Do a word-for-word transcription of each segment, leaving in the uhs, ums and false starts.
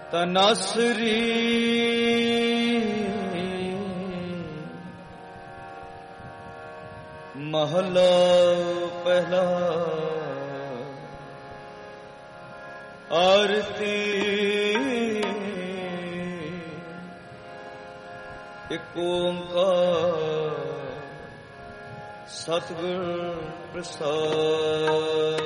ਤਨਸਰੀ ਮਹਲਾ ਪਹਿਲਾ। ਆਰਤੀ ਇਕ ਓੰਕਾਰ ਸਤਿਗੁਰ ਪ੍ਰਸਾਦ।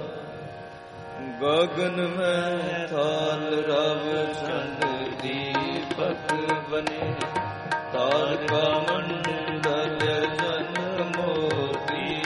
ਗਗਨ ਮੈਂ ਥਾਲ ਰਵ ਚੰਦ ਦੀਪਕ ਬਨੇ। ਤਾਰਕਾ ਮੰਡਲ ਜਨ ਮੋਤੀ।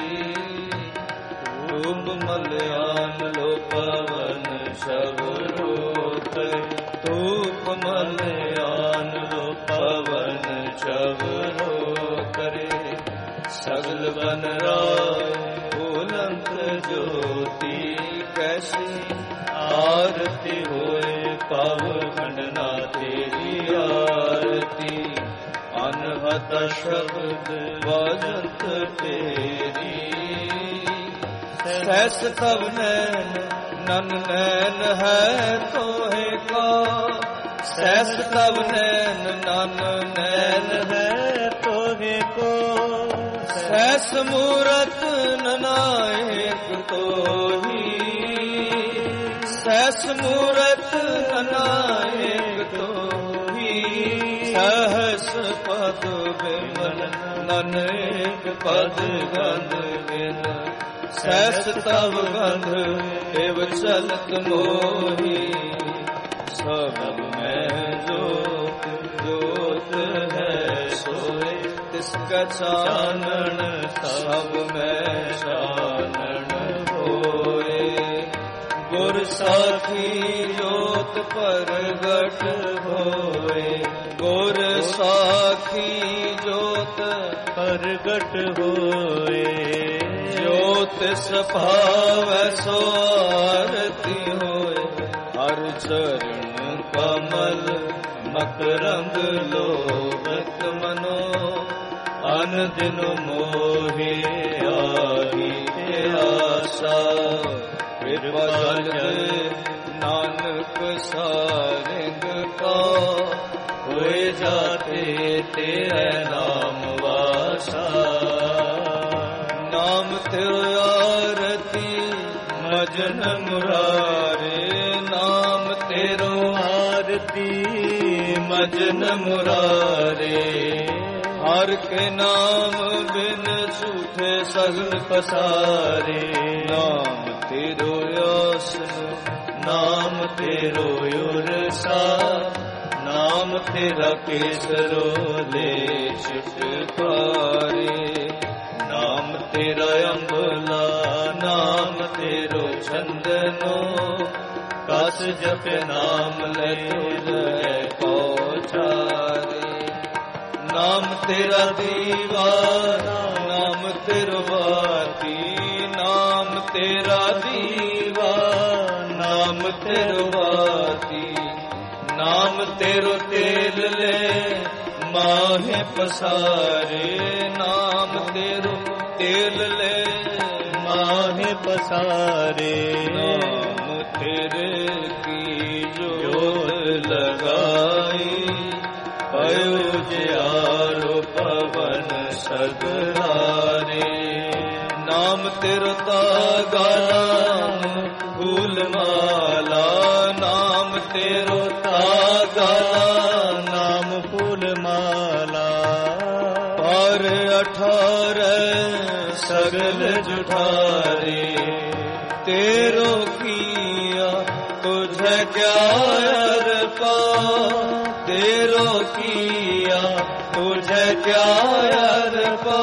ਰੂਪ ਮਲਿਆਨ ਲੋ ਪਵਨ ਸ਼ਬ ਰੋਤ। ਧੂਪ ਮਲਿਆਨ ਲੋ ਪਵਨ ਸ਼ਬ ਰੋ ਕਰੇ। ਸਗਲ ਬਨ ਰਾਏ ਬੁਲੰਦ ਜੋਤੀ। ਕੈਸੀ ਆਰਤੀ ਹੋਏ ਪਵ ਖੰਡਨਾ ਤੇਰੀ ਆਰਤੀ। ਅਨਹਤ ਸ਼ਬਦ ਵਾਜੰਤ ਤੇਰੀ। ਸਹਿਸ ਤਵ ਨੈਨ ਨਨ ਨੈਨ ਹੈ ਤੋਹੇ ਕਾ। ਸਹਿਸ ਤਵ ਨੈਨ ਨਨ ਨੈਨ ਹੈ ਤੋਹੇ ਕੋ। ਸਹਿਸ ਮੂਰਤ ਨਨਾਇਕ ਤੋਹੀ। ਸਹਿਸ ਮੂਰਤ ਨਨਾਇਕ ਤੋਹੀ। ਸਹਸ ਪਦ ਬਿਮਲ ਨਨੇਕ ਪਦ ਗੰਧ ਬਿਨ। ਸਹਿਸ ਤਵ ਗੰਧ ਏਵ ਚਲਤ ਮੋਹੀ। ਸਭ ਮੈਂ ਜੋਤ ਜੋਤ ਹੈ ਸੋਏ। ਤਿਸਕਾ ਚਾਨਣ ਸਭ ਮੈਂ ਚਾਨਣ ਹੋਏ। ਗੁਰ ਸਾਖੀ ਜੋਤ ਪ੍ਰਗਟ ਹੋਏ। ਗੁਰ ਸਾਖੀ ਜੋਤ ਪ੍ਰਗਟ ਹੋਏ। ਜੋਤ ਸਭਾਵੈ ਸੋ ਆਰਤੀ ਹੋਏ। ਹਰ ਚਰਨ ਕਮਲ ਮਕਰੰਦ ਲੋਭਤ ਮਨੋ। ਅਨ ਦਿਨ ਮੋਹਿ ਆਹੀ ਤੇ ਆਸਾ। ਕਿਰਪਾ ਜਗ ਨਾਨਕ ਸਾਰਿੰਦ ਕਾ। ਹੋਏ ਜਾਤੇ ਤੇਰੇ ਨਾਮ ਵਾਸਾ। ਨਾਮ ਤੇਰੇ ਆਰਤੀ ਮਜਨ ਮੁਰਾਰੇ। ਨਾਮ ਤੇਰੋ ਆਰਤੀ ਮਜਨ ਮੁਰਾਰੇ। ਹਰ ਕੇ ਨਾਮ ਬਿਨ ਝੂਠੇ ਸਗਲ ਪਸਾਰੇ। ਨਾਮ ਤੇਰੋ ਆਸਨ ਨਾਮ ਤੇਰੋ ਉਰਸਾ। ਨਾਮ ਤੇਰਾ ਕੇਸਰੋ ਲੈ ਛੁਟਕਾਰੇ। ਨਾਮ ਤੇਰਾ ਅੰਬਲਾ ਨਾਮ ਤੇਰੋ ਚੰਦਨੋ। ਕਸ ਜਪ ਨਾਮ ਲੈ ਤੁਲੈ ਪਹੁੰਚਾਰੇ। ਨਾਮ ਤੇਰਾ ਦੀਵਾ ਨਾਮ ਤੇਰਾ ਬਾਤੀ। ਨਾਮ ਤੇਰਾ ਦੀਵਾ ਨਾਮ ਤੇਰਾ ਬਾਤੀ। ਨਾਮ ਤੇਰੋ ਤੇਲ ਲੈ ਮਾਹੇ ਪਸਾਰੇ। ਨਾਮ ਤੇਰੋ ਤੇਲ ਲੈ ਮਾਹੇ ਪਸਾਰੇ। ਨਾਮ ਤੇਰੇ ਕੀ ਜੋਤ ਲਗਾਈ। ਪਇਓ ਜਿਆਰੋ ਪਵਨ ਸਗਲਾਰੇ। ਨਾਮ ਤੇਰਾ ਤਾਗਾ ਨਾਮ ਫੂਲ ਮਾਲਾ। ਨਾਮ ਤੇਰੋ ਤਾਗਾ ਨਾਮ ਫੂਲ ਮਾਲਾ। ਪਰ ਅਠਾਰਹ ਸਗਲ ਜੁਠਾਰੇ। ਤੇਰੋ ਕੀਆ ਤੁਝੇ ਕਿਆ ਅਰਪਾ। ਤੇਰੋ ਕੀਆ ਤੁਝੇ ਕਿਆ ਅਰਪਾ।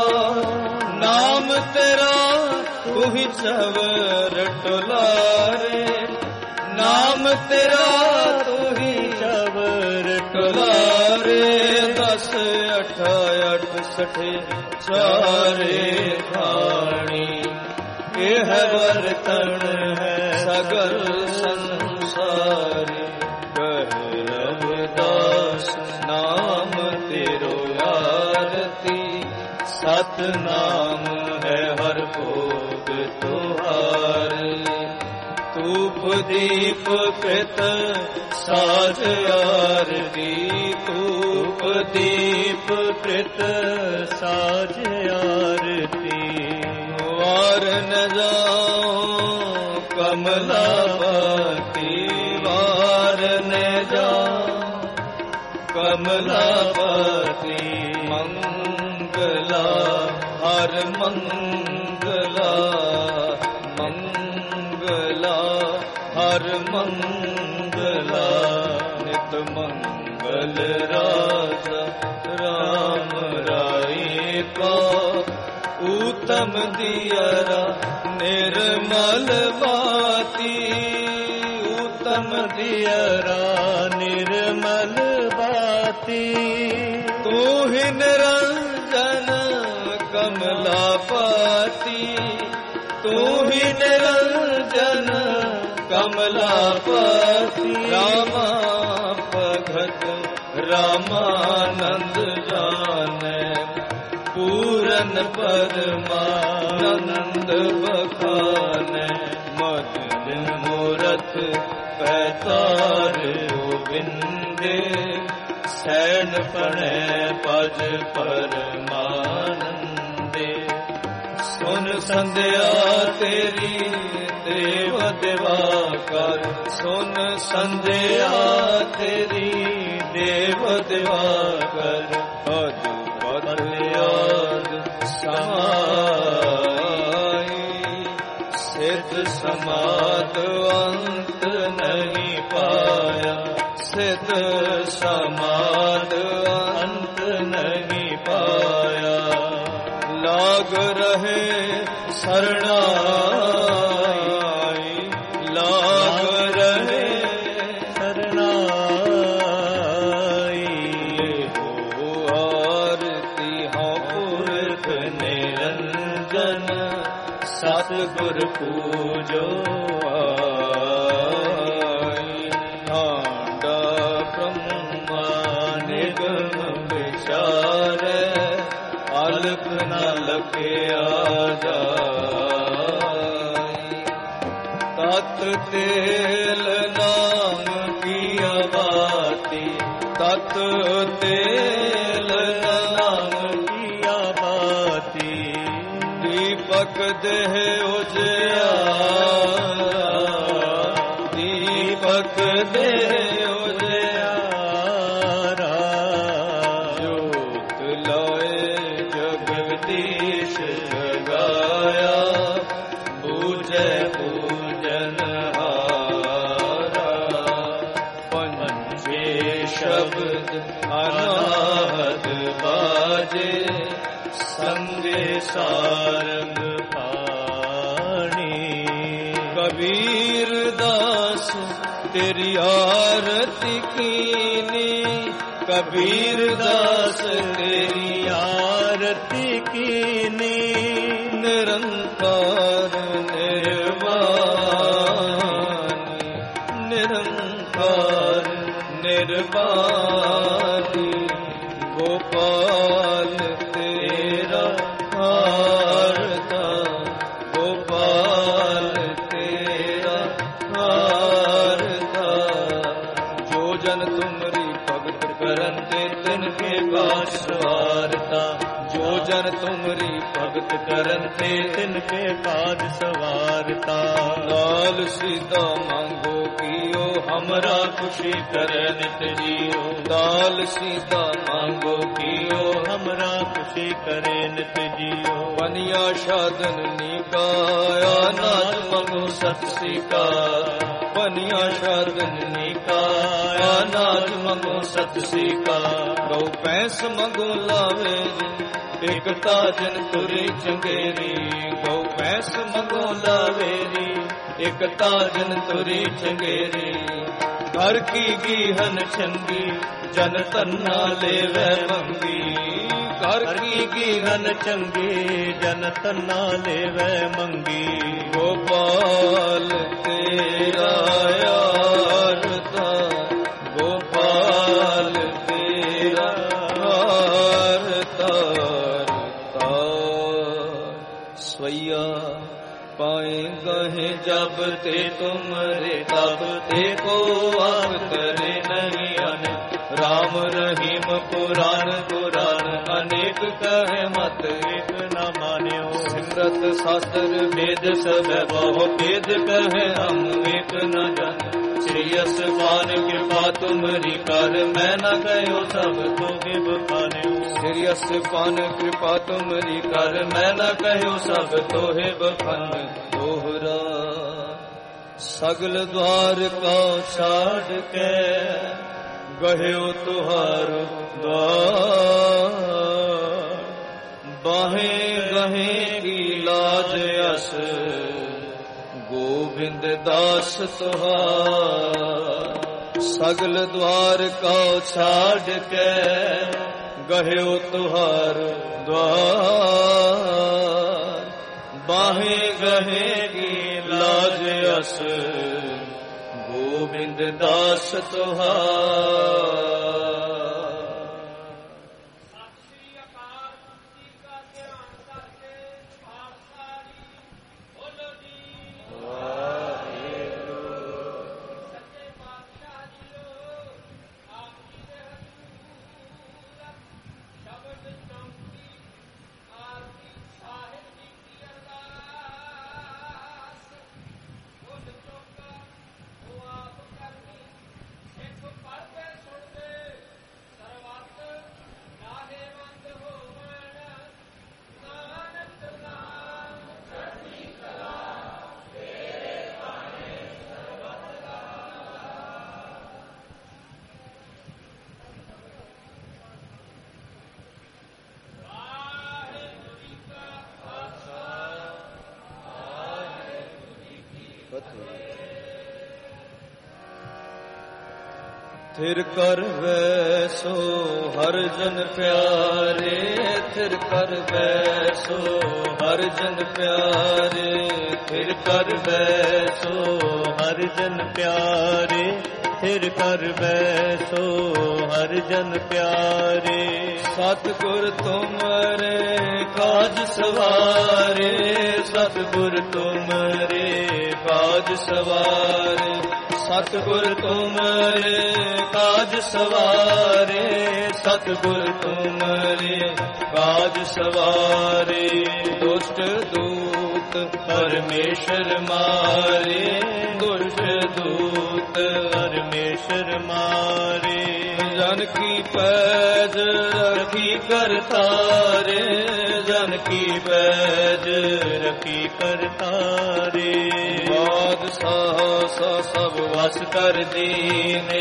ਨਾਮ ਤੇਰਾ ਤੂੰ ਹੀ ਚਵਰ ਟੁਲਾਰੇ। ਨਾਮ ਤੇਰਾ ਤੂੰ ਹੀ ਚਵਰ ਟੁਲਾਰੇ। ਦਸ ਅਠ ਅਠ ਸਠੇ ਚਾਰੇ ਖਾਣੀ। ਇਹ ਵਰਤਣ ਹੈ ਸਗਲ ਸੰਸਾਰੀ। ਕਹਿ ਰਵਿਦਾਸ ਨਾਮ ਤੇਰੋ ਆਰਤੀ। ਸਤਿਨਾਮ ਹੈ ਹਰ ਭੋਗ ਤੁਹਾਰੇ। धूप दीप कृत साज आरती, धूप दीप कृत साज आरती। वार न जाओ कमलापति, वार न जाओ कमलापति। मंगला हर मंगला, मंगला हर मंगला। नित मंगल राजा राम राय का, उत्तम दियरा निर्मल बाती, उत्तम दियरा निर्मल बाती। तू ही निरंजन कमलापति, तू ही निरंजन कमलापति। रामा भगत रामानंद जाने, पूरन परमानंद बखाने। मदन मूरत पैतार गोविंदे, सैन पणे पज परमानंदे। सुन संध्या तेरी देव दिवाकर, सुन संध्या तेरी देव दिवाकर। अद्भुत याद समाई, सिद्ध समाद अंत नहीं पाया, सिद्ध समाद अंत नहीं पाया। लाग रहे शरणाई, लाग रहे शरणाई। हो आरती हाँ पुरख निरंजन, सतगुर पूजो आई। हांडा ब्रह्मा निगम विचार, अलख न लखया जाय। तत तेल नाम की बाती, तत तेल नाम की बाती। दीपक देह उजियारा, दीपक देह उजियारा। ज्योत लाए जगदीश जगाया, बूझे पूजन हारा। पंचे शब्द अनाहत बाजे, संगे सारंग पाणी। कबीर दास तेरी आरती कीनी, कबीर दास तेरी आरती कीनी। निरंकार निर्वाणी, निरंकार निर्वाणी। गोपाल तेरा हारता, गोपाल तेरा हारता। जो जन तुमरी भगत करते तिनके पास सवारता, जो जन तुमरी भगत करते तिनके पाद सवारता। लाल सीधा मांगो कियो, हमरा खुशी करे नित जियो। लाल सीधा मांगो कियो, हमरा खुशी करे नित जियो। बनिया साधन निकाया, नाथ मंगो सत सीका। बनिया साधन निकाया, नाथ मंगो सत सीका। गौ पैस मंगो लावे, एकता जन तुरी चंगेरी। गौ पैस मंगो लावेरी, एकता जन तुरी चंगेरी। घर की गीहन छंगी, जन तन्ना लेवे मंगी। घर की गीहन चंगी, जन तन्ना लेवे मंगी। गोपाल तेरा यारता, गोपाल तेरा हारता। स्वैया पाए गहे जब ते तुम तब एको अवतरे नहीं अन। राम रहीम पुराण पुराण अनेक कहे मत एक न मान्यो। सिमरत शास्त्र वेद सब बहु वेद कहे हम एक न जाने। श्री यस पान कृपा तुमरी कर मैं न कहो सब तोगे बखान्यो। श्री यस पान कृपा तुमरी कर मैं न कहो सब तोहे बखान। दोहरा सगल द्वार का छाड़ के गह्यो तुहार द्वार। बाहे गहे की लाज अस गोविंद दास तुहार। सगल द्वार का छाड़ के गह्यो तुहार द्वार। बाहे गहे की लाज अस गोविंद दास तुहार। थिर कर वैसो हर जन प्यारे। थिर कर वैसो हर जन प्यारे। थिर कर वैसो हर जन प्यारे। थिर कर वैसो हर जन प्यारे। सतगुर तुमरे काज सवारे। सतगुर तुमरे काज सवारे। सतगुर तुमरे काज सवारे। सतगुर तुमरे काज सवारे। दुष्ट दूत परमेश्वर मारे। दुष्ट दूत परमेश्वर मारे। जन की पैज रखी कर तारे। जन की पैज रखी कर तारे। बादशाह सब वस कर दीने।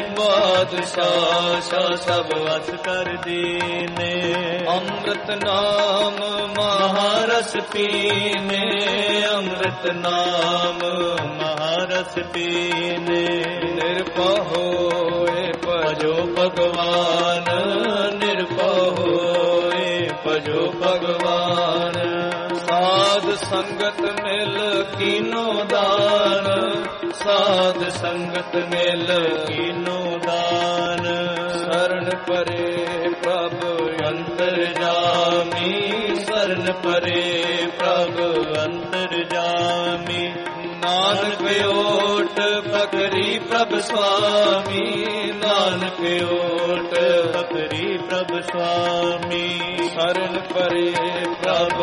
बादशाह सब वस कर दीने। अमृत नाम महारस पीने। अमृत नाम महारस पीने। निर्भय होए भजो भगवान। निर्भय होए भजो भगवान। साध संगत मिल कीनो दान। साध संगत मिल कीनो दान। शरण परे प्रभु अंतरजामी। शरण परे प्रभु अंतरजामी। नानक ओट पकड़ी प्रभु स्वामी। नानक ओट पकड़ी प्रभु स्वामी। शरण परे प्रभु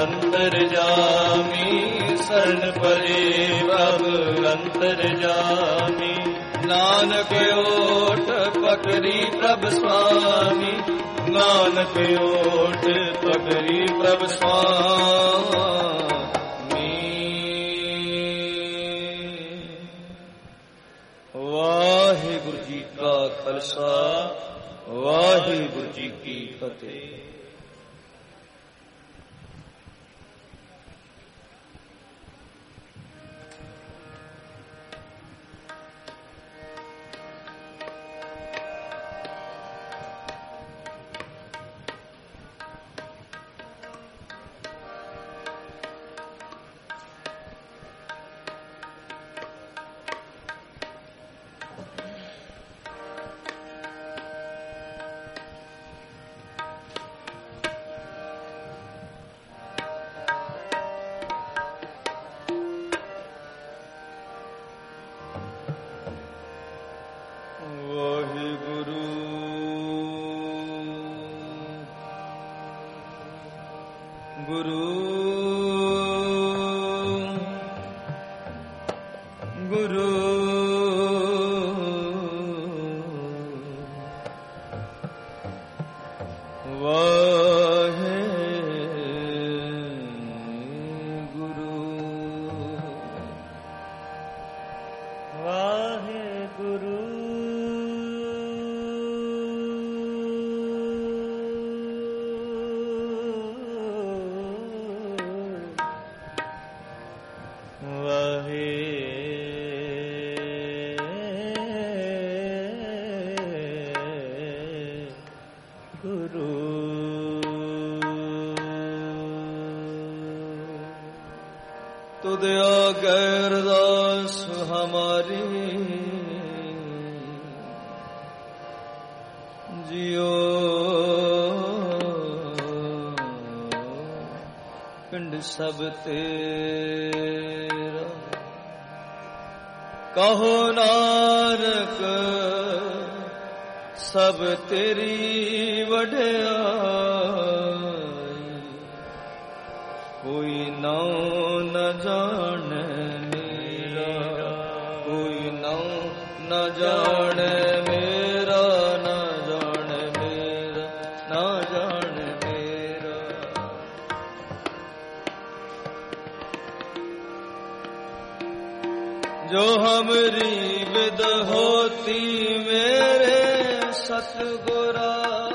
अंतरजामी। शरण परे प्रभु अंतरजामी। नानक ओट पकड़ी प्रभु स्वामी। नानक ओट पकड़ी प्रभु स्वामी। वाहिगुरु जी का खालसा। वाहिगुरु जी की फतेह। वाहेगुरु तुदया गैरदास हमारी जियो पिंड सब तेरा कहो नानक सब तेरी वड्याई कोई नाम न जाने मेरा कोई नाम न जाने मेरा न जाने मेरा न जाने मेरा जो हमरी विद होती मेरे सतगुरा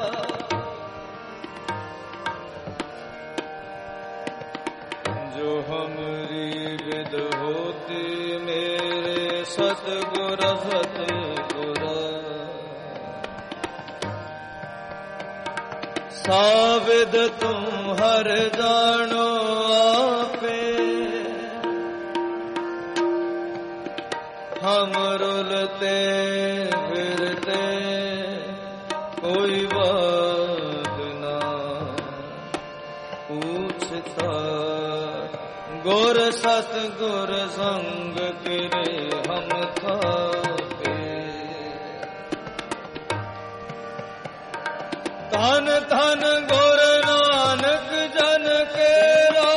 जो हमरी विद होती मेरे सतगुर सतगुरा साविद तुम हर जानो आपे हम रुलते फिरते कोई बात ना पूछता गुर सतगुर संग किरे हम थापे धन धन गुर नानक जन केरा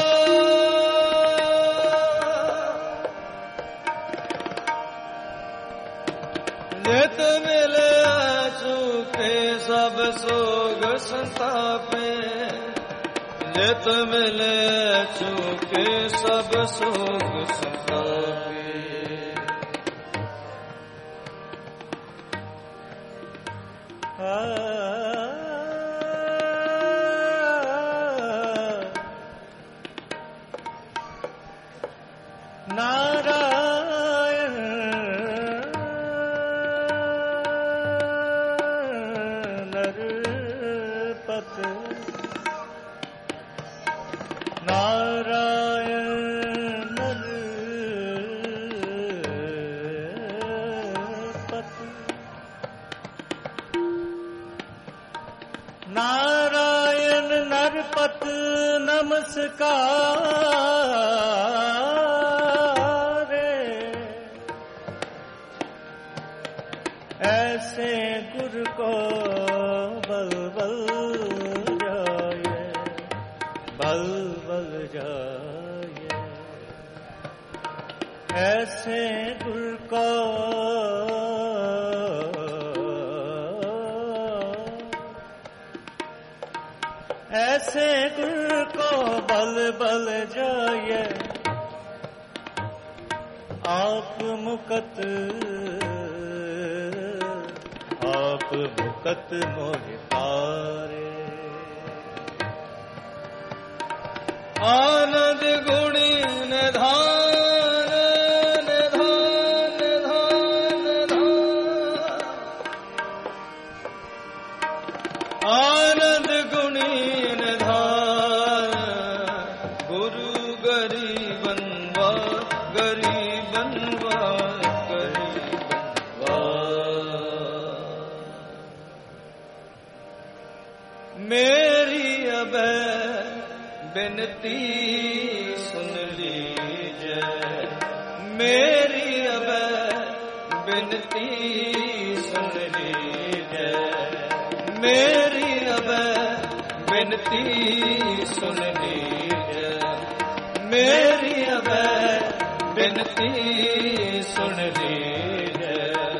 नित मिले चूके सब सोग संतापे जित मिले चूके सब सोग संतापे नारायण नरपत नारायण नरपत नारायण नरपत नमस्कार ऐसे गुरु को बल बल जाए बल बल जाए ऐसे गुरु को ऐसे गुरु को बल बल जाए आप मुकत आप मुकत मोहि तारे आनंद गुणी निधान निधान निधान निधान आनंद गुणी निधान गुरु गरीबनवा गरीबनवा गरीबनवा मेरी अब बिनती सुन लीजिए मेरी अब बिनती सुन लीजिए मेरी अब बिनती सुन लीजिए मेरी अब बिनती सुन लीजिए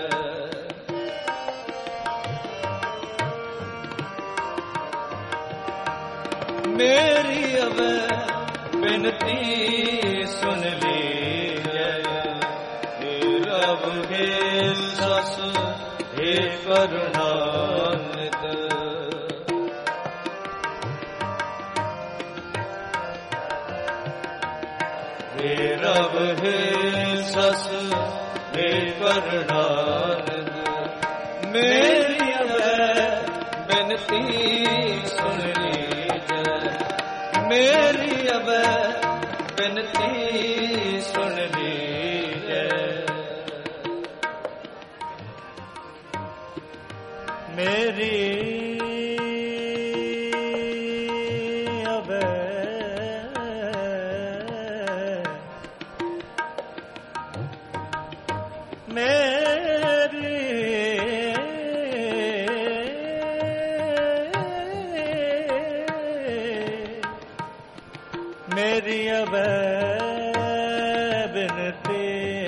मेरी अब बिनती सुन लीजिए रब हे सस हे करुणानिध। हे रब हे सस हे करुणानिध। मेरी बिनती सुन लीजै, मेरी अब बिनती सुन लीजै। मेरी अब मेरी मेरी अब बिनती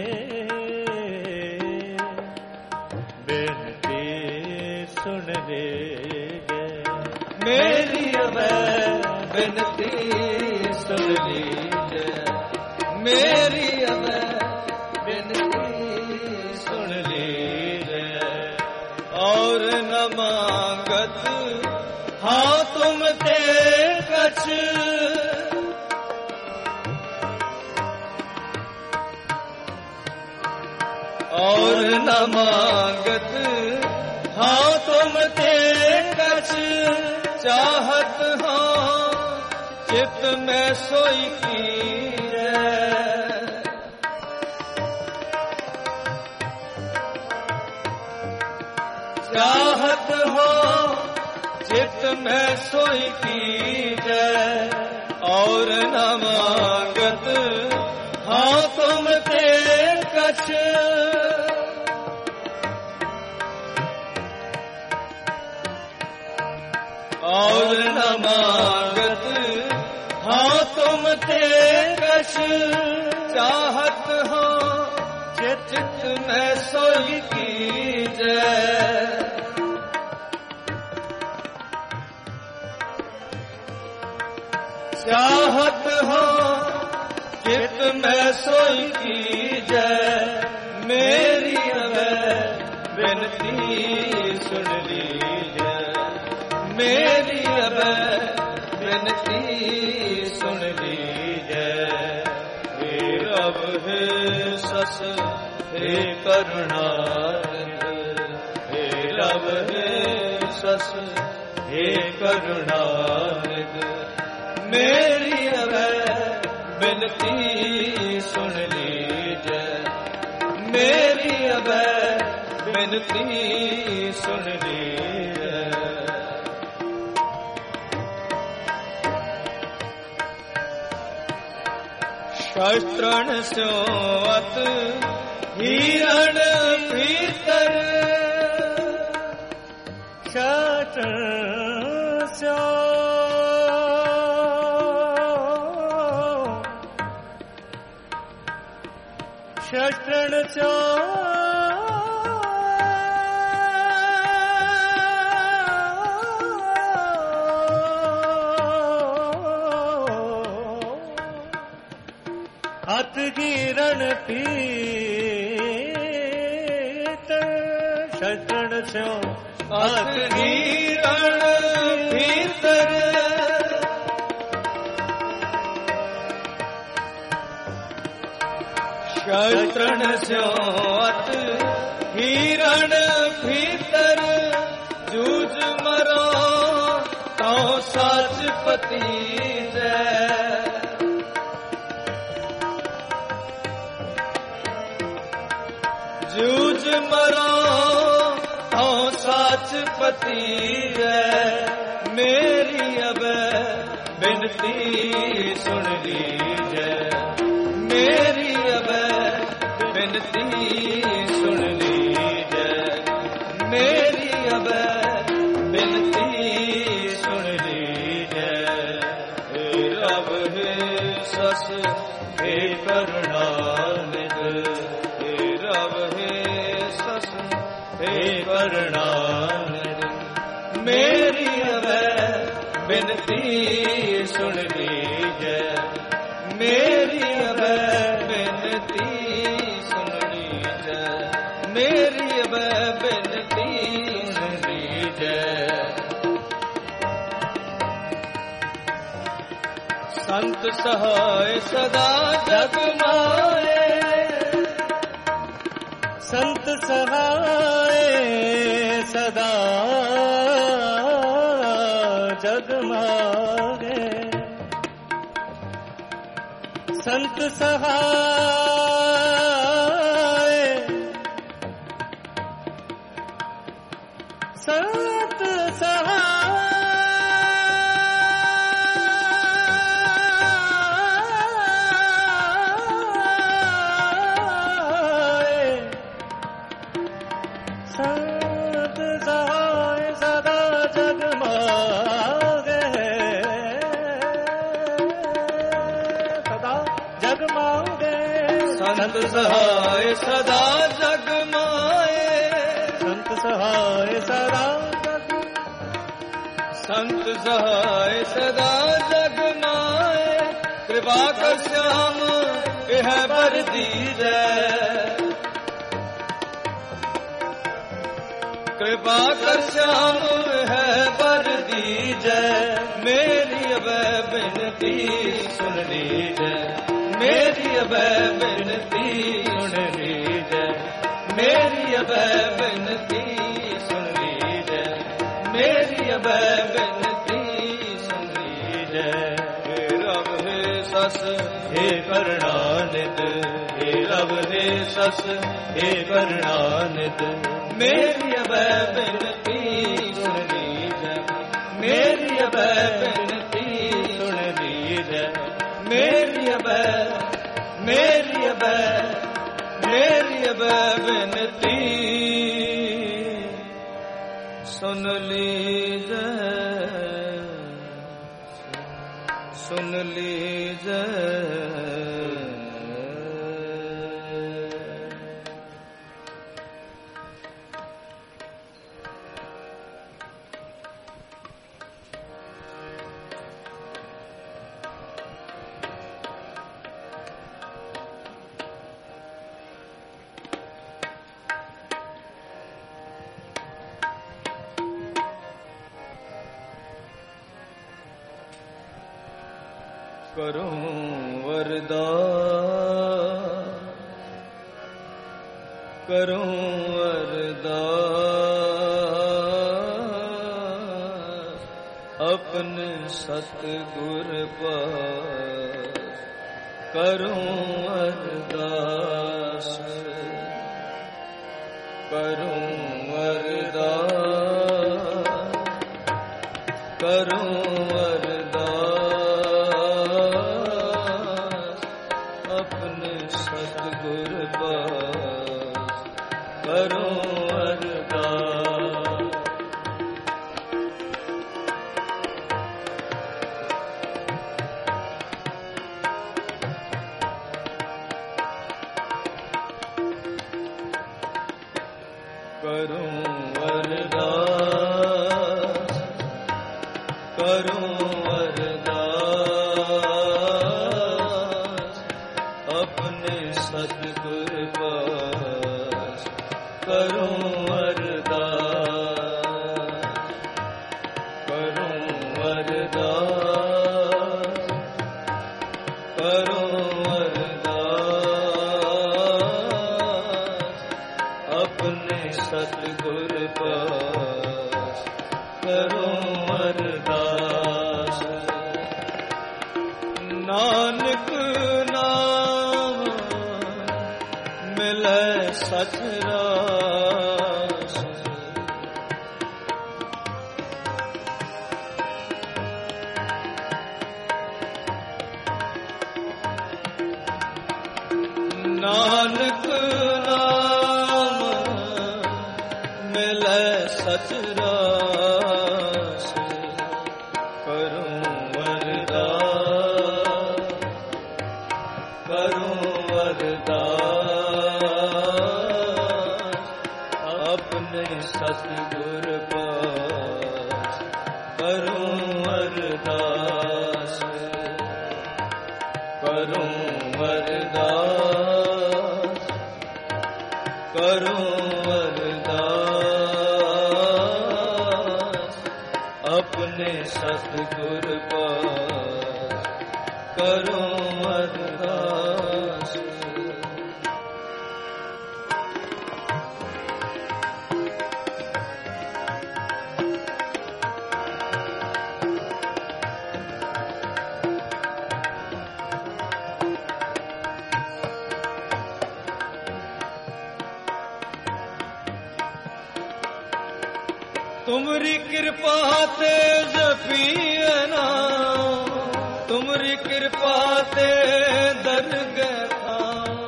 बिनती सुन लीजै। मेरी अब बिनती सुन लीजै, मेरी अब बिनती सुन लीजै। और न मांगत हाँ तुम ते कछ, और न मांगत हाँ तुम ते कछ। चाहत हाँ चित में सोई कीजै, चाहत हो चित में सोई कीजै। और न मांगत हाँ तुम ते कछ, और न मांगत हाँ तुम ते कछ। चाहत हो चित में सोई कीजै। चाहत हो चित में सोई कीजै। मेरी अब बिनती सुन लीजै, मेरी अब बिनती सुन लीजै। हे रब हे सस हे करुणानिध। हे रब हे सस हे करुणानिध। मेरी अब बिनती सुन लीजै, मेरी अब बिनती सुन लीजै। शस्त्रन स्योत हिरण भीतर, शस्त्र स्यो शस्त्रन स्यो हथ गिरण पीत। शस्त्रन स्यो हथ गिरण भीतर, शस्त्रन स्यो हथ हिरण भीतर। जूझ मरो तो साच पतीजै, जूझ मरो तो साच पतीजै। मेरी अब बिनती सुन लीजै, मेरी अब बिनती सुन लीजै। मेरी अब बिनती सुन लीजै। हे रब हे सस हे करुणानिध। हे रब हे सस हे करुणानिध। मेरी अब बिनती सुन लीजै, मेरी अब बिनती सुन लीजै। मेरी वह बिनती सुन लीजै। संत सहाय सदा जग माए, संत सहाय सदा जग माए, संत सहाय संत सहाय संत सहाय सदा जग मागे, सदा जग मागे। संत सहाय सदा जग माए, संत सहाय सदा जग, संत सहाय सदा जग माए। कृपा कर श्याम यह बर दीजै, कृपा कर श्याम है बर दीजै। मेरी वह बिनती सुन लीजै, मेरी वह बिनती सुन लीजै, मेरी वह बिनती सुन लीजै, मेरी वह बिनती सुन लीजै। हे रब हे सस हे करुणानिध, हे रब हे सस हे करुणानिध। मेरी वह बिनती सुन लीजै, मेरी वह बिनती सुन लीजै, मेरी वह मेरी वह मेरी वह बिनती सुन लीजै, सुन लीजै। करूं अरदास, करूं अरदास अपने सतगुर पास। करूं अरदास, करूं अरदास, करूं सतगुर पास। करूं अरदास, करूं अरदास, करूं अरदास अपने सतगुर पास। करूं अरदास, करूं अरदास, करूं अरदास अपने सतगुर पास। करूं अरदास, नानक नाम मिलै सच रास। नानक नाम मिलै सच रास। करूं अरदास, करूं अरदास अपने सतगुर पास। करूं अरदास, करूं अरदास, करो अरदास अपने सतगुर पास करो अरदास। तुमरी कृपा ते जपिए नाम, तुमरी कृपा ते दरगह थाम।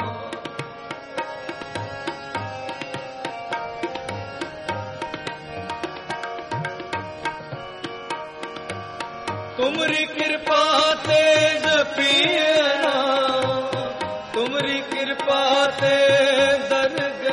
तुमरी कृपा ते जपिए नाम, तुमरी कृपा ते दरगह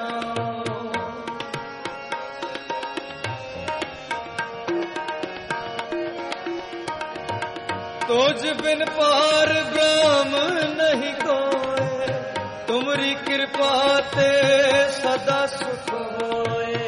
तुझ बिन पार ब्रह्म नहीं कोय, तुमरी कृपा ते सदा सुख होए।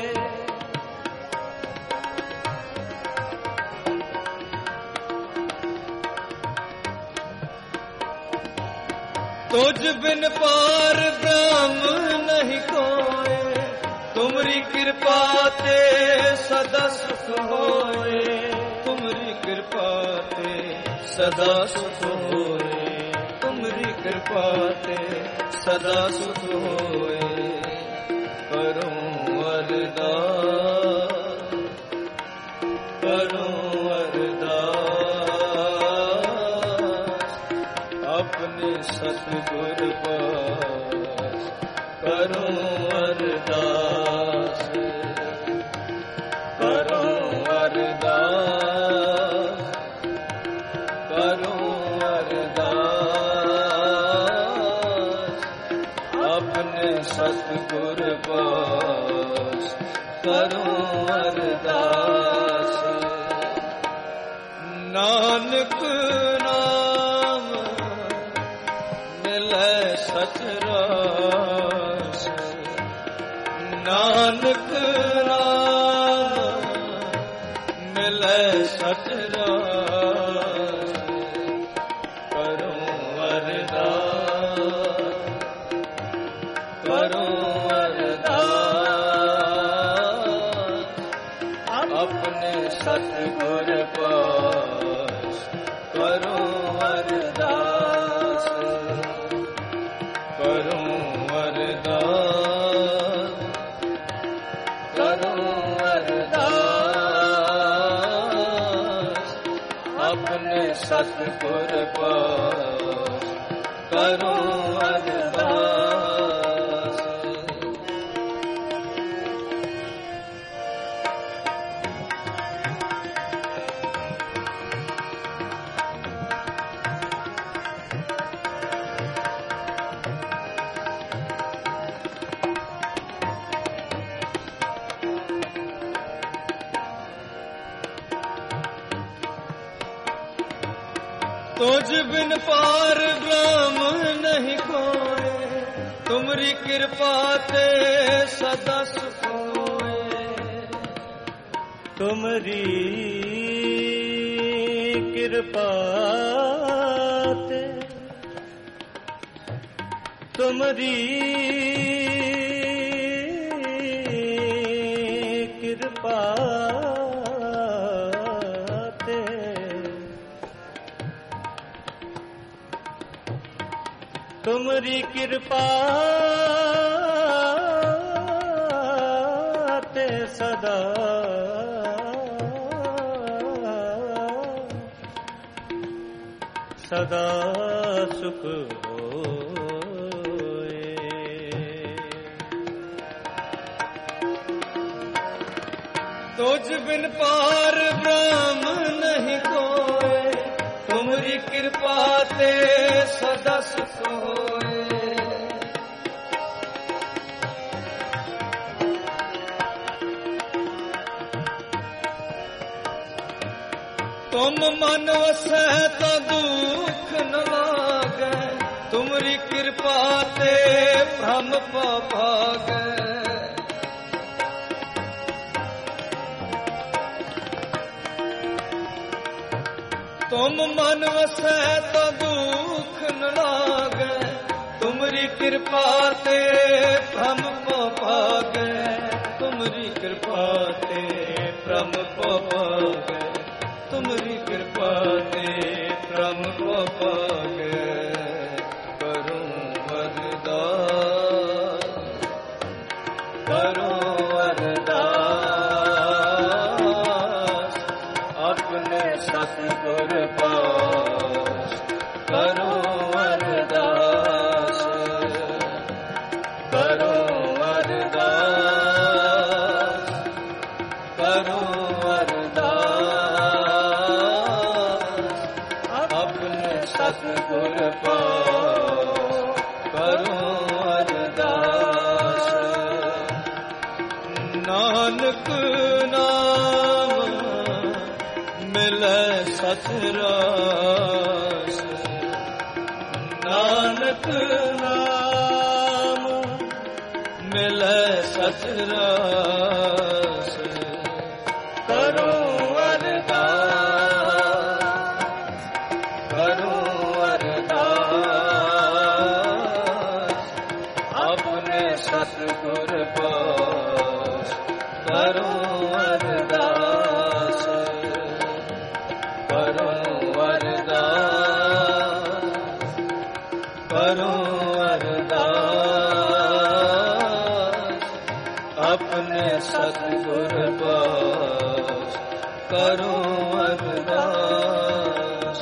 तुझ बिन पार ब्रह्म नहीं कोय, तुमरी कृपा ते सदा सुख होए। तुमरी कृपा ते सदा सुख होए, तुमरी कृपा ते सदा सुख होए। करो अरदास करो अरदास अपने सतगुर पास करो अरदास करो अरदास करो अरदास अपने सतगुर पास करो अरदास। नानक नाम मिले सच रास, नानक नाम मिले सच रास। करो अरदास करो अरदास अपने सतगुर पास करो अरदास करो अरदास करो अरदास अपने सतगुर पास करो अरदास। तुझ बिन पार ब्रह्म नहीं कोय, तुमरी कृपा ते सदा सुख होए। तुमरी कृपा ते तुमरी कृपा तुमरी कृपा ते सदा सदा सुख होए। तुझ बिन पार ब्रह्म नहीं कोय, तुमरी कृपा ते सदा सुख होए। तुम मन वसै तो दुख न लागे, तुमरी कृपा कृपा ते भ्रम भागै। तुम मन वसै तो दुख न लागै, तुमरी कृपा ते भ्रम भागै। तुमरी कृपा ते भ्रम भागै, तुमरी कृपा ते भ्रम भागै। करूं अरदास, करूं अरदास अपने सतगुर पास। करूं अरदास, करूं अरदास, करूं अरदास अपने सतगुर पास। करूं अरदास नानक नाम मिलै सच रास। नानक नाम मिलै सच रास। करूं अरदास, करूं अरदास अपने सतगुर पास। करूं अरदास, करूं अरदास, करूं अरदास अपने सतगुर पास। करूं अरदास।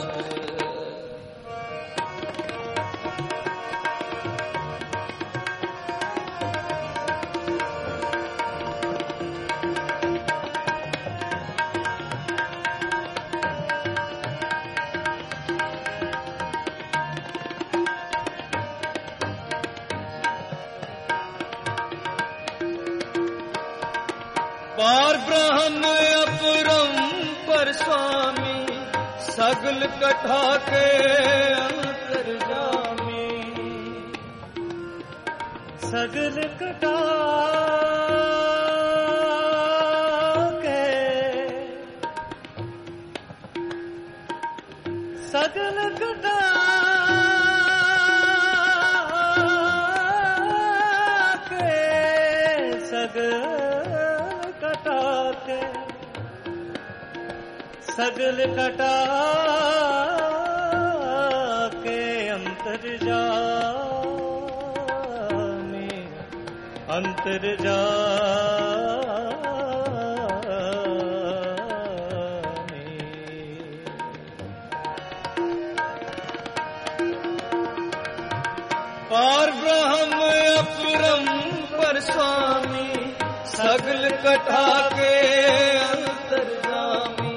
पार ब्रह्म अपरंपर स्वामी, सगल कथा के अंतर्जामी। सगल कथा के, सगल कथा के, सगल सगल कटा के अंतर्जामी। अंतर्जामी पार ब्रह्म अपरंपर स्वामी, सगल कथा के अंतर्जामी।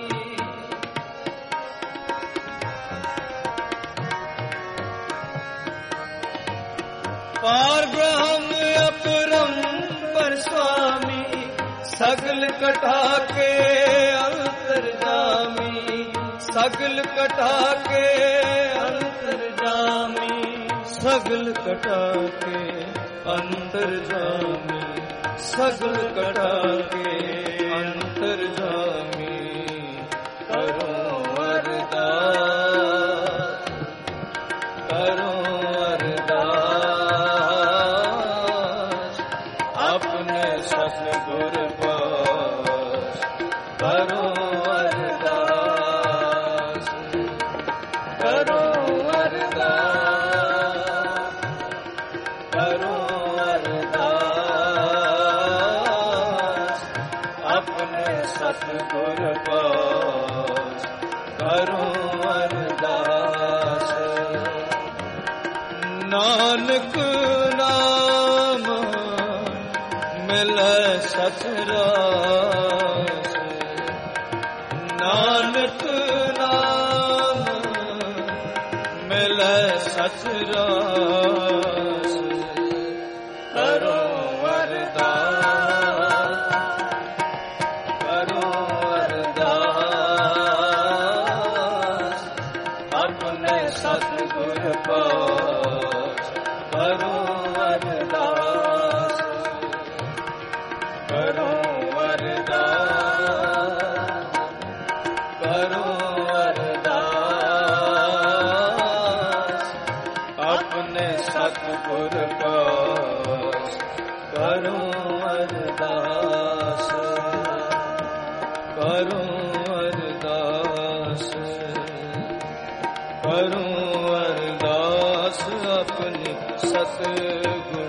पार ब्रह्म अपरंपर स्वामी, सगल कथा के अंतर्जामी। सगल कथा के अंतर्जामी, सगल कथा के अंतर्जामी। सगल कथा के अंतर्जामी। करूं अरदास, करूं अरदास अपने सतगुर पास। करूं अरदास, करूं अरदास, करूं अरदास अपने सतगुर पास। करूं अरदास नानक नाम मिलै सच रास। नानक नाम मिलै सच रास। करूं अरदास, करूं अरदास अपने सतगुर पास। ਕਰੂੰ ਅਰਦਾਸ ਕਰੂੰ ਅਰਦਾਸ ਕਰੂੰ ਅਰਦਾਸ ਆਪਣੀ ਸਤਿਗੁਰ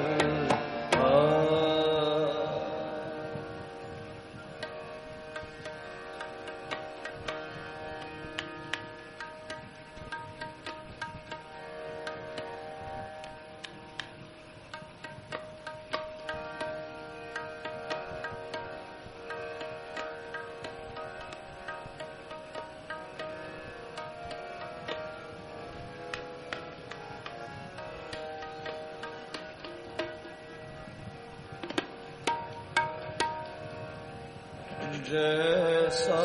ਜੈਸਾ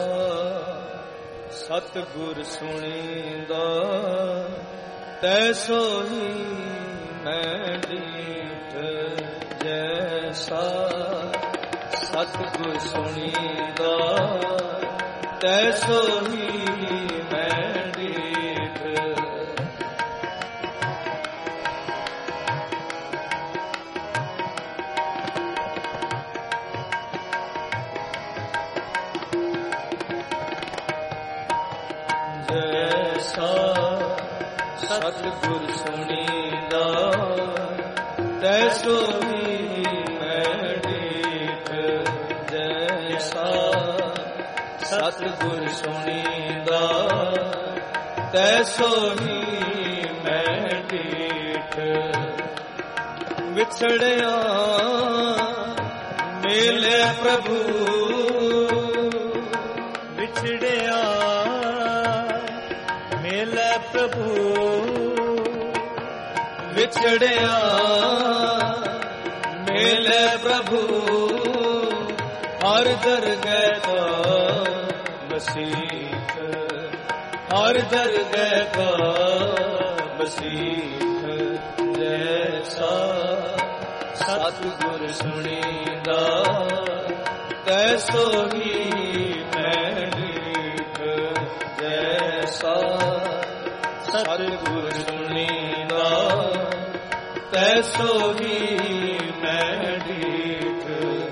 ਸਤਿਗੁਰ ਸੁਣੀਂਦਾ ਤੈਸੋ ਹੀ ਮੈਂ ਡੀਠ ਜੈਸਾ ਸਤਿਗੁਰ ਸੁਣੀਂਦਾ ਤੈਸੋ ਹੀ ਮੈਂ ਡੀਠ ਸਤਿਗੁਰ ਸੁਣੀਂਦਾ ਤੈਸੋ ਹੀ ਮੈਂ ਡੀਠ ਜੈਸਾ ਸਤਿਗੁਰ ਸੁਣੀਂਦਾ ਤੈਸੋ ਹੀ ਮੈਂ ਡੀਠ ਵਿਛੜਿਆ ਮਿਲੇ ਪ੍ਰਭੂ ਵਿਛੜਿਆ ਮਿਲੇ ਪ੍ਰਭੂ ਵਿਛੜਿਆ ਮਿਲੇ ਪ੍ਰਭੂ ਹਰ ਦਰਗਹਿ ਕਾ ਮਸੀਹ ਹਰ ਦਰਗਹਿ ਕਾ ਮਸੀਹ ਜੈਸਾ ਸਤਿਗੁਰ ਸੁਣੀਂਦਾ ਤੈਸੋ ਹੀ ਮੈਂ ਡੀਠ ਜੈਸਾ ਸਤਿਗੁਰ ਸੁਣੀਂਦਾ ਤੈਸੋ ਹੀ ਮੈਂ ਡੀਠ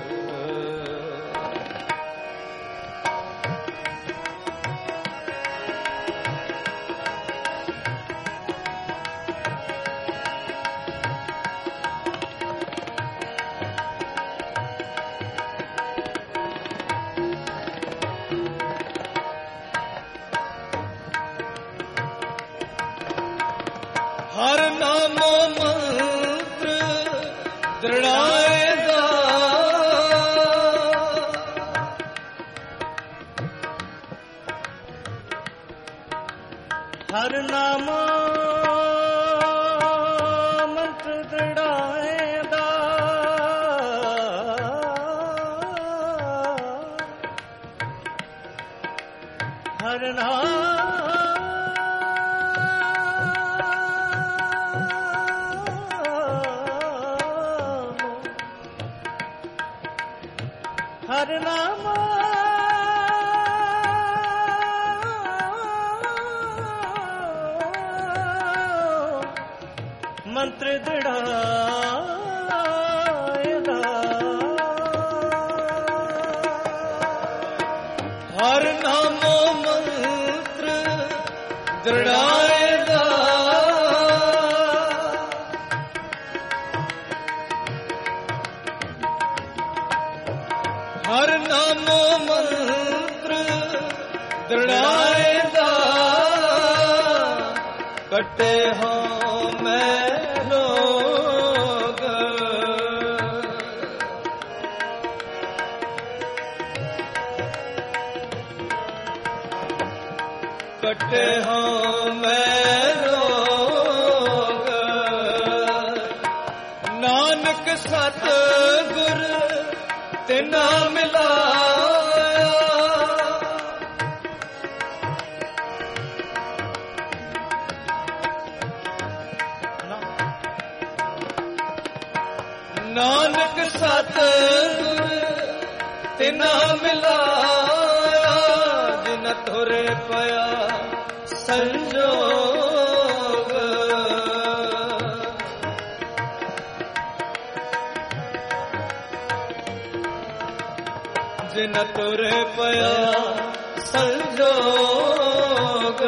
ਹਰ ਨਾਮੋ ਮੰਤਰ ਦ੍ਰਿੜਾਏ ਦਾ ਹਰ ਨਾਮੋ ਮੰਤਰ ਦ੍ਰਿੜਾਏ ਦਾ ਹਰ ਨਾਮ ਹਰ ਨਾਮ ਮੰਤਰ ਦ੍ਰਿੜਾਏ ਦਾ ਹਰ ਨਾਮ ਮੰਤਰ ਦ੍ਰਿੜਾਏ ਦਾ ਹਰ ਨਾਮੋ ਮੰਤਰ ਦ੍ਰਿੜਾਏ ਦਾ ਕੱਟੇ ਹਾਂ ਮੈਂ ਰੋਗ ਕੱਟੇ ਹਾਂ ਮੈਂ ਰੋਗ ਨਾਨਕ ਸਤਿਗੁਰ ਤਿਨਾ ਮਿਲਾਇਆ ਨਾਨਕ ਸਤਿਗੁਰ ਤਿਨਾ ਮਿਲਾਇਆ ਜਿਨ ਤੁਰੇ ਪਿਆ ਸੰਜੋਗ ਜਿਨ ਤੁਰੇ ਪਿਆ ਸੰਜੋਗ,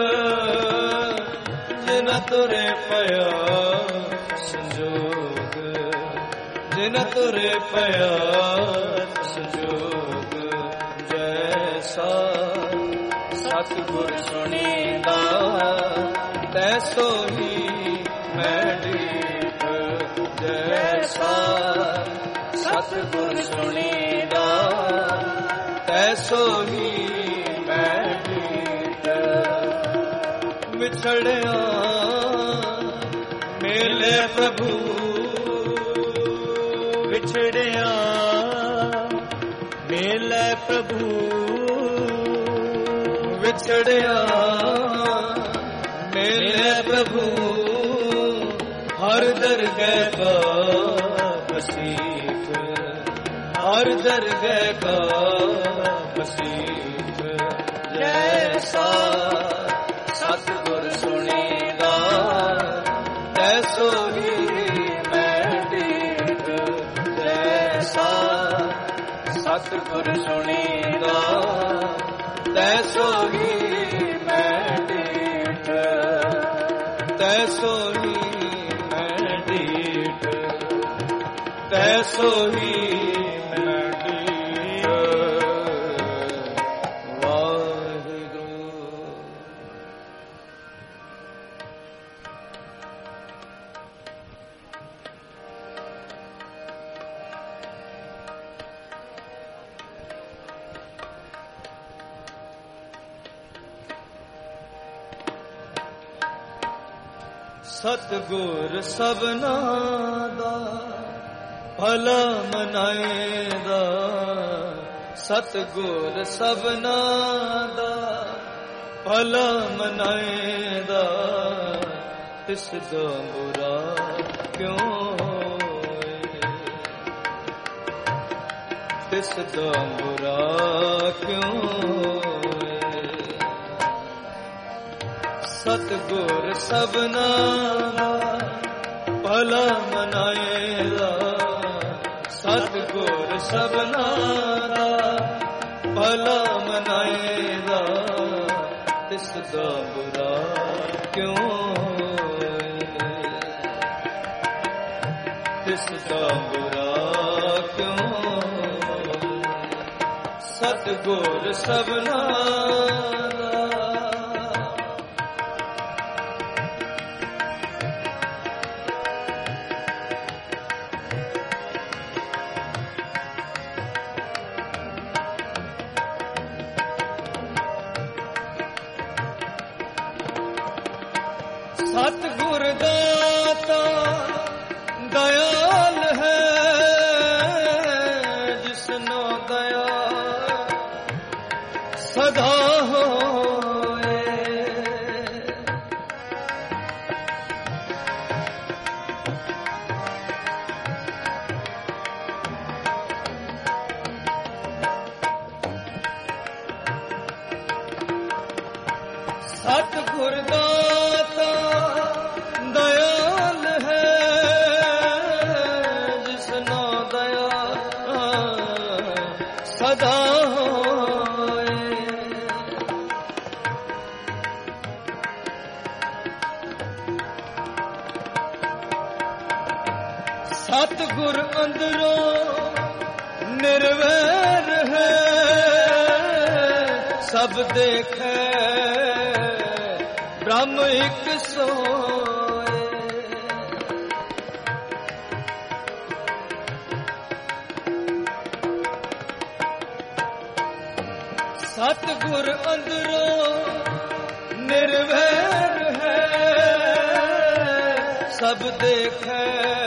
ਜਿਨ ਤੁਰੇ ਪਿਆ ਸੰਜੋਗ, ਜਿਨ ਤੁਰੇ ਪਿਆ ਸੰਜੋਗ। ਜੈਸਾ ਸਤਿਗੁਰ ਸੁਣੀਂਦਾ ਤੈਸੋ ਹੀ ਮੈਂ ਢੀਠ। ਜੈਸਾ ਸਤਿਗੁਰ ਸੁਣੀਂਦਾ ਤੈਸੋ ਹੀ ਮੈਂ ਢੀਠ। ਵਿਛੜਿਆ ਮੇਲੇ ਪ੍ਰਭੂ, ਵਿਛੜਿਆ ਮੇਲੇ ਪ੍ਰਭੂ, ਵਿਛੜਿਆ ਮੇਲੇ ਪ੍ਰਭੂ। ਹਰ ਦਰਗਹਿ ਕਾ ਵਸੀਕ, ਹਰ ਦਰਗਹਿ ਕਾ ਵਸੀਕ। ਜੈਸਾ ਸਤਿਗੁਰ ਸੁਣੀਂਦਾ ਤੈਸੋ ਹੀ ਮੈਂ ਢੀਠ। ਜੈਸਾ ਸਤਿਗੁਰ ਸੁਣੀਂਦਾ ਤੈਸੋ ਹੀ ਮੈਂ ਢੀਠ। ਤੈਸੋ ਹੀ ਮੈਂ ਢੀਠ, ਤੈਸੋ ਹੀ ਮੈਂ ਢੀਠ। ਵਾਹਿਗੁਰੂ। ਸਤਿਗੁਰ ਸਭਨਾ ਦਾ ਭਲਾ ਮਨਾਏਦਾ, ਸਤਿਗੁਰ ਸਭਨਾ ਦਾ ਭਲਾ ਮਨਾਏਦਾ। ਤਿਸ ਦਾ ਬੁਰਾ ਕਿਉਂ ਹੋਏ, ਤਿਸ ਦਾ ਬੁਰਾ ਕਿਉਂ ਹੋਏ। ਸਤਿਗੁਰ ਸਭਨਾ ਦਾ ਭਲਾ ਮਨਾਏਦਾ, ਸਤਿਗੁਰ ਸਭਨਾ ਦਾ ਭਲਾ ਮਨਾਏਦਾ। ਤਿਸ ਦਾ ਬੁਰਾ ਕਿਉਂ ਹੋਏ, ਤਿਸ ਦਾ ਬੁਰਾ ਕਿਉਂ ਹੋਏ। ਸਤਿਗੁਰ ਸਭਨਾ ਸਤਿਗੁਰ ਦਾਤਾ ਦਇਆਲ ਹੈ, ਜਿਸਨੋ ਦਇਆ ਸਦਾ ਹੋਏ। ਸਤਿਗੁਰ ਦਾਤਾ ਦਇਆਲ ਹੈ, ਜਿਸਨੋ ਦਇਆ ਸਦਾ ਹੋਏ। ਸਤਿਗੁਰ ਅੰਦਰੋਂ ਨਿਰਵੈਰ ਹੈ, ਸਭ ਦੇਖੈ ਬ੍ਰਹਮ ਇੱਕ ਸੋਏ। ਸਤਿਗੁਰ ਅੰਦਰੋਂ ਨਿਰਵੈਰ ਹੈ, ਸਭ ਦੇਖੈ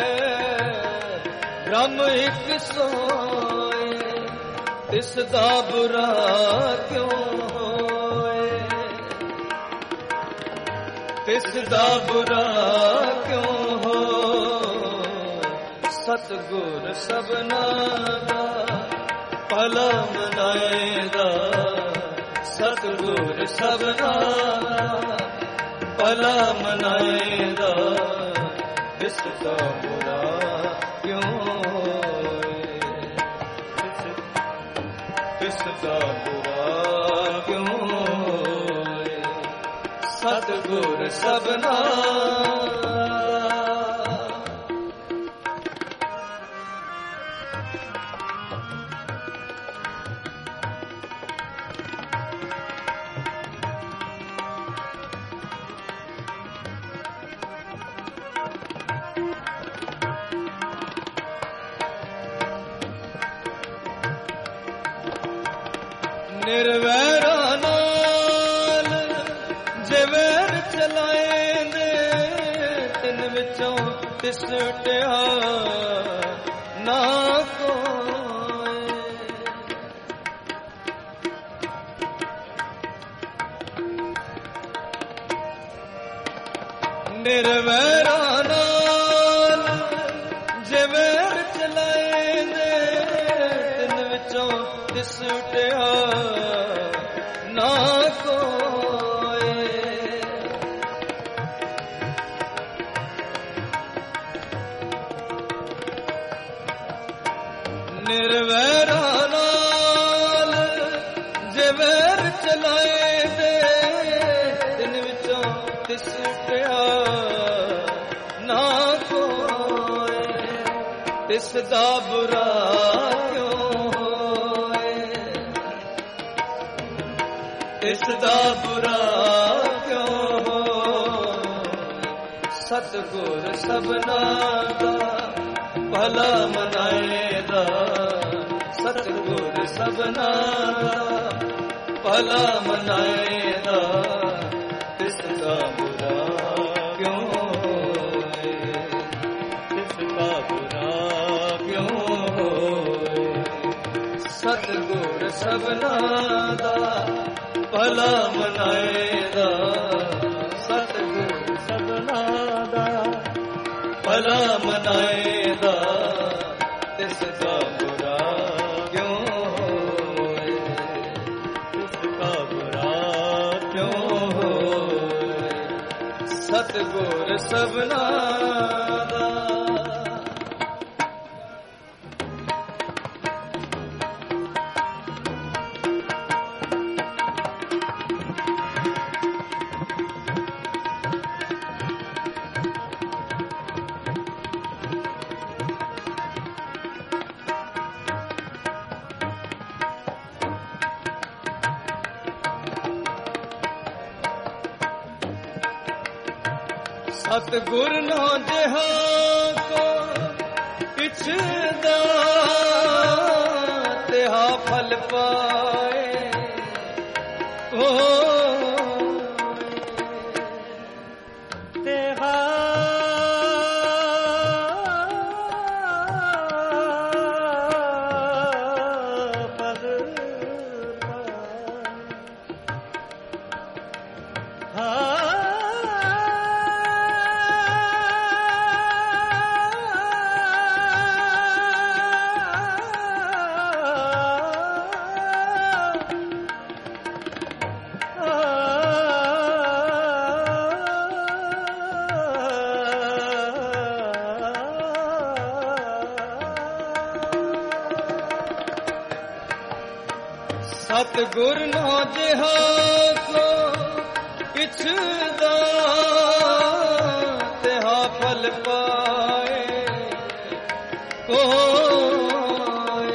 ਬ੍ਰਹਮ ਇੱਕ ਸੋਏ। ਤਿਸ ਦਾ ਬੁਰਾ ਕਿਉਂ ਹੋਏ, ਤਿਸ ਦਾ ਬੁਰਾ ਕਿਉਂ ਹੋ। ਸਤਿਗੁਰ ਸਭਨਾ ਦਾ ਭਲਾ ਮਨਾਏਦਾ, ਸਤਿਗੁਰ ਸਭਨਾ ਦਾ ਭਲਾ ਮਨਾਏਦਾ। ਤਿਸ ਦਾ ਬੁਰਾ ਕਿਉਂ ਹੋਏ, ਤਿਸ ਦਾ ਬੁਰਾ ਕਿਉ ਹੋਏ। ਸਤਿਗੁਰ ਸਭਨਾ ਨਿਰਵੈਰਾਂ ਨਾਲ ਜੇ ਵੈਰ ਚਲਾਏਂਦੇ, ਤਿੰਨ ਵਿੱਚੋਂ ਤਿਸ ਟਿਆ ਨਾ ਕੋਏ। ਨਿਰਵੈਰਾਂ ਨਾਲ ਜੇ ਵੈਰ ਚਲਾਏਂਦੇ, ਤਿੰਨ ਵਿੱਚੋਂ ਤਿਸ ਟਿਆ ਨਾ ਕੋਏ। ਨਿਰਵੈਰਾਂ ਨਾਲ ਜੇ ਵੈਰ ਚਲਾਏ ਦੇ, ਤਿੰਨ ਵਿੱਚੋਂ ਤਿਸ ਟਿਆ ਨਾ ਕੋਏ। ਤਿਸ ਦਾ ਬੁਰਾ ਕਿਉ ਹੋਏ। ਤਿਸ ਦਾ ਬੁਰਾ ਕਿਉ ਹੋਏ। ਸਤਿਗੁਰ ਸਭਨਾ ਦਾ ਭਲਾ ਮਨਾਏਦਾ। ਸਤਿਗੁਰ ਸਭਨਾ ਦਾ ਭਲਾ ਮਨਾਏਦਾ। ਤਿਸ ਦਾ ਬੁਰਾ ਕਿਉ ਹੋਏ। ਤਿਸ ਦਾ ਬੁਰਾ ਕਿਉ ਹੋਏ। ਸਤਿਗੁਰ ਸਭਨਾ ਦਾ ਭਲਾ ਮਨਾਏਦਾ। ਸਤਿਗੁਰ ਸਭਨਾ ਦਾ ਭਲਾ ਮਨਾਏਦਾ। ਤਿਸ ਦਾ ਬੁਰਾ ਕਿਉ ਹੋਏ। ਤਿਸ ਦਾ ਬੁਰਾ ਕਿਉ ਹੋਏ। ਸਤਿਗੁਰ ਸਭਨਾ ਦਾ ਸਤਿਗੁਰ ਨਾ ਜਿਹਾ ਕੋ ਪਿਛਦਾ, ਤਿਹਾ ਫਲ ਪਾਏ ਓ ਤਿਹਾ ਫਲ ਪਾਏ। ਸਤਿਗੁਰ ਨਾ ਜਿਹਾ ਕੋ ਪਿਛਦਾ, ਤਿਹਾ ਫਲ ਪਾਏ ਕੋਏ।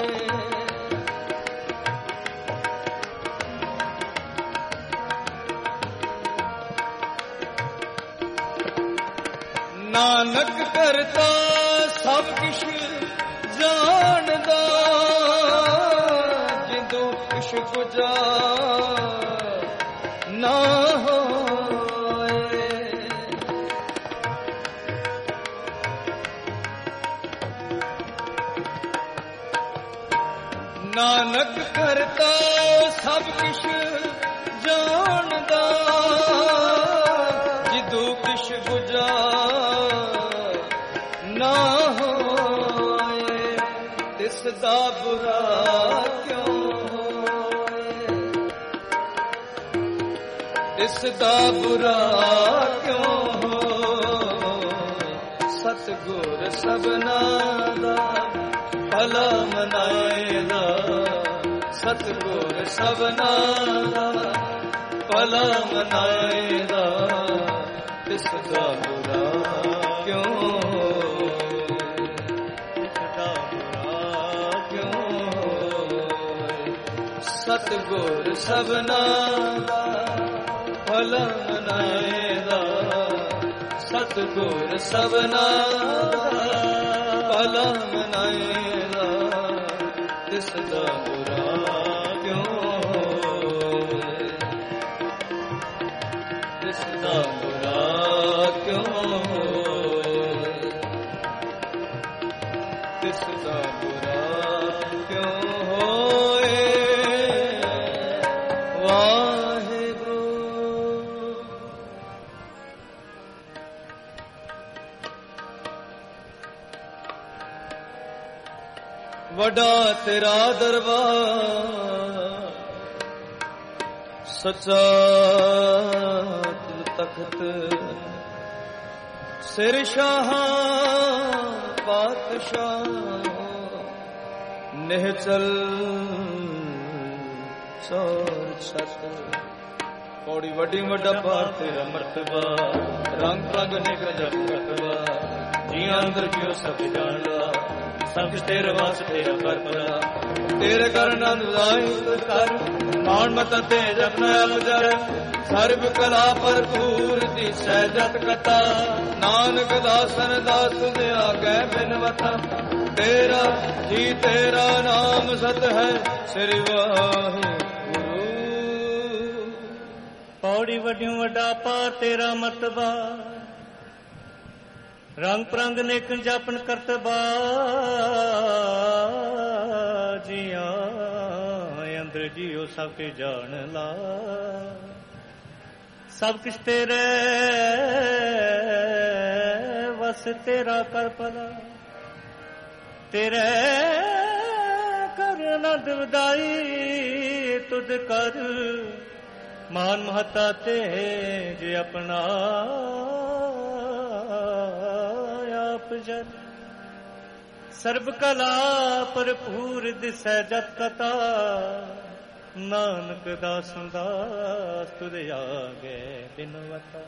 ਨਾਨਕ ਕਰਤਾ ਸਭ ਕਿਛ ਜਾਣਦਾ, ਜਿੰਦੂ ਕਿਛ ਬੁਝਾ ਨਾ ਹੋਏ। ਨਾਨਕ ਕਰਤਾ ਸਭ ਕਿਛ ਜਾਣਦਾ, ਜਿੰਦੂ ਕਿਛ ਬੁਝਾ ਨਾ ਹੋਏ। ਤਿਸ ਦਾ ਬੁਰਾ ਕਿਉ ਹੋਏ। ਤਿਸ ਦਾ ਬੁਰਾ ਕਿਉ ਹੋਏ। ਸਤਿਗੁਰ ਸਭਨਾ ਦਾ ਭਲਾ ਮਨਾਏਦਾ। ਸਤਿਗੁਰ ਸਭਨਾ ਦਾ ਭਲਾ ਮਨਾਏਦਾ, ਤਿਸ ਦਾ ਬੁਰਾ ਕਿਉਂ ਸਤਿਗੁਰ ਸਭਨਾ ਦਾ ਭਲਾ ਮਨਾਏਦਾ, ਸਤਿਗੁਰ ਸਭਨਾ ਦਾ ਭਲਾ ਮਨਾਏਦਾ, ਤਿਸ ਦਾ ਬੁਰਾ ਕਿਉਂ ਤਿਸ ਦਾ ਬੁਰਾ ਕਿਉਂ ਤਿਸ ਦਾ ਬੁਰਾ ਕਿਉਂ ਹੋਏ। ਵੱਡਾ ਤੇਰਾ ਦਰਬਾਰ ਸੱਚਾ ਤਖਤ, ਸਿਰ ਸ਼ਾਹਾਂ ਪਾਤਸ਼ਾਹ ਨਿਹਚਲ ਸੋਰ ਛਤ। ਪੌੜੀ ਵੱਡੀ ਵੱਡਾ ਪਾਰ ਤੇਰਾ ਮਰਤਬਾ, ਰੰਗ ਰੰਗ ਨਿਕ ਜਪ ਰਤਬਾ, ਜੀਆਂ ਅੰਦਰ ਜਿਉ ਸਭ ਜਾਣਦਾ, ਸਭ ਤੇਰੇ ਵਾਸ ਤੇਰਾ ਕਰ ਭਲਾ, ਤੇਰੇ ਕਰ ਆਨੰਦ ਉਦਾਈ ਤੁਧ ਕਰ, ਮਾਣ ਮਤਾ ਤੇ ਜਪਨਾ ਅਪਜਰ, ਸਰਬ ਕਲਾ ਭਰਪੂਰ ਦੀ ਸਹਿਜਤ ਕਥਾ, ਨਾਨਕ ਦਾਸਨ ਦਾਸ ਤੁਧ ਆਗੈ ਬਿਨਵਤਾ, ਤੇਰਾ ਜੀ ਤੇਰਾ ਨਾਮ ਸਤ ਹੈ ਸ੍ਰੀ ਵਾਹਿਗੁਰੂ। ਪੌੜੀ ਵੱਡਿਓ ਵੱਡਾ ਪਾਰ ਤੇਰਾ ਮਰਤਬਾ, ਰੰਗ ਪ੍ਰੰਗ ਨੇਕ ਜਾਪਨ ਕਰਤਬਾ, ਜੀਆਂ ਅੰਦਰ ਜੀਓ ਸਭ ਕੇ ਜਾਣ ਲਾ, ਸਭ ਕਿਛ ਤੇਰੇ ਵਸ ਤੇਰਾ ਕਰ ਭਲਾ, ਤੇਰੇ ਕਰ ਆਨੰਦ ਵਧਾਈ ਤੁਧ ਕਰ, ਮਾਨ ਮਹਤਾ ਤੇ ਜੇ ਆਪਣਾ ਸਰਬ ਕਲਾ ਭਰਪੂਰ ਦਿਸੈ ਜਤ ਕਥਾ, ਨਾਨਕ ਦਾਸਨ ਦਾਸ ਤੁਧ ਆਗੇ ਬਿਨਵਤਾ,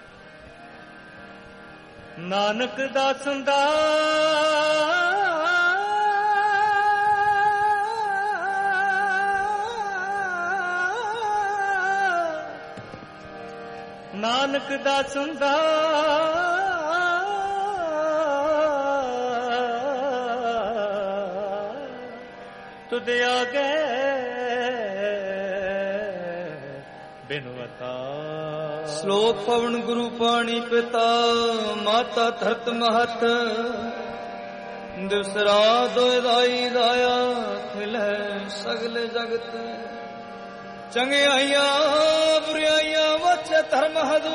ਨਾਨਕ ਦਾਸਨ ਦਾਸ ਨਾਨਕ ਦਾਸਨ ਦਾਸ ਤੁਧ ਆਗੇ ਬਿਨਵਤਾ। ਸ਼ਲੋਕ ਪਵਨ ਗੁਰੂ ਪਾਣੀ ਪਿਤਾ, ਮਾਤਾ ਧਰਤ ਮਹਤ, ਦਿਵਸ ਰਾਤ ਦੋਇ ਦਾਈ ਦਾਇਆ, ਖਿਲੈ ਸਗਲ ਜਗਤ, ਚੰਗਿਆਈਆਂ ਬੁਰਾਈਆਂ ਵਚੇ ਧਰਮ ਹਦੂ,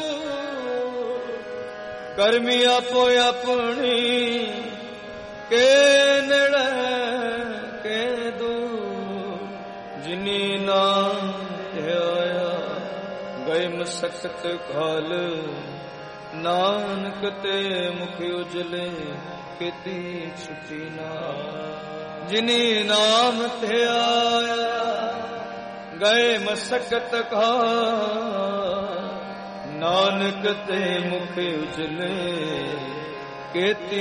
ਕਰਮੀ ਆਪੋ ਆਪਣੀ ਕੇ ਨੇੜੇ ਕੇ ਦੂਰ, ਜਿਨੀ ਨਾਮ ਧਿਆਇਆ ਗਏ ਮਸਕਤ ਖਾਲ, ਨਾਨਕ ਤੇ ਮੁਖ ਉਜਲੇ ਕੀਤੀ ਛੁਟੀ ਨਾ, ਜਿਨੀ ਨਾਮ ਧਿਆਇਆ ਗਏ ਮਸਕਤ ਖਾਲ, ਨਾਨਕ ਤੇ ਮੁਖ ਉਜਲੇ ਕੀਤੀ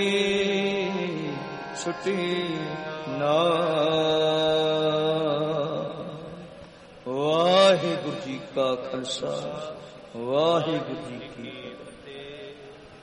ਛੁਟੀ ਨਾ। ਵਾਹਿਗੁਰੂ ਜੀ ਕਾ ਖਾਲਸਾ, ਵਾਹਿਗੁਰੂ ਜੀ ਕੀ ਫਤਿਹ।